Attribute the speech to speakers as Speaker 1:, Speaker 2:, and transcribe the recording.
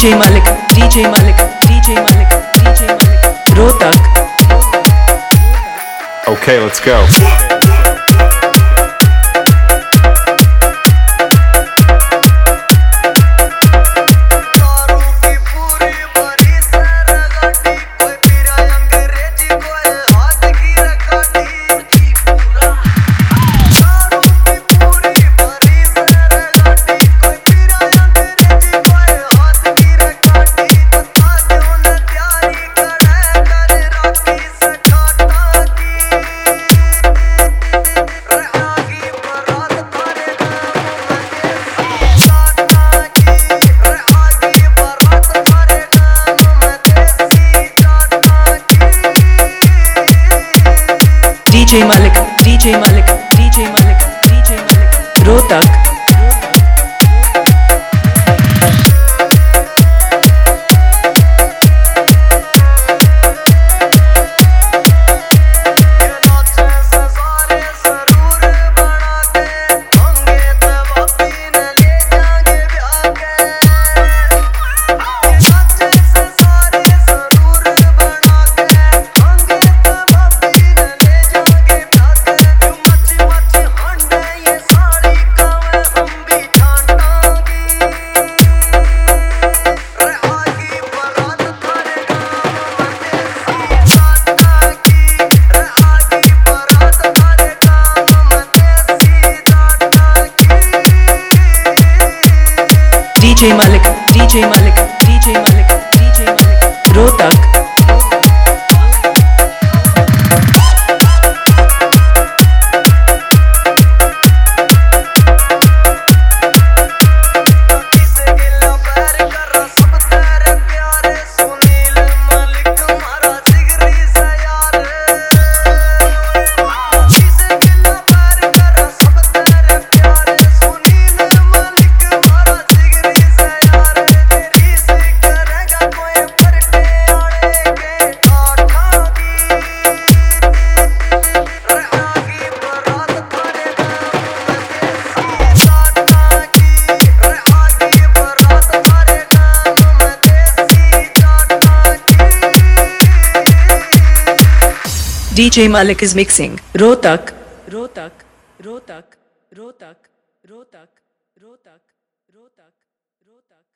Speaker 1: DJ Malik, DJ Malik, DJ Malik, DJ Malik, Rohtak.
Speaker 2: Okay, let's go.
Speaker 1: DJ Malik, DJ Malik, DJ Malik, DJ Malik, Rohtak. DJ Malik, DJ Malik, DJ Malik, DJ Malik, Rohtak. DJ Malik is mixing. Rohtak, Rohtak, Rohtak, Rohtak, Rohtak, Rohtak, Rohtak, Rohtak.